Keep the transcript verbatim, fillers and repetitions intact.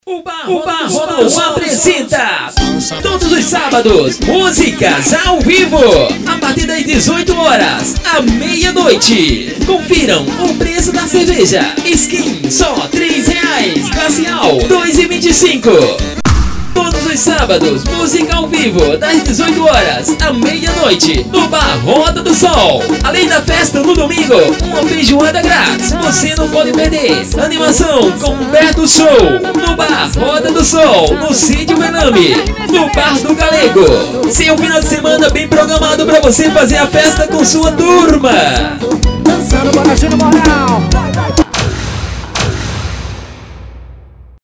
O Bar Roda do Som apresenta todos os sábados músicas ao vivo a partir das dezoito horas à meia-noite. Confiram o preço da cerveja Skin, só três reais, glacial dois e vinte e cinco. Todos os sábados, música ao vivo, das dezoito horas à meia-noite, no Bar Roda do Sol. Além da festa no domingo, uma feijoada grátis, você não pode perder. Animação com Humberto Show, no Bar Roda do Sol, no Sítio Vename, no Bar do Galego. Seu final de semana bem programado para você fazer a festa com sua turma. Dançando, Bonachino Moral.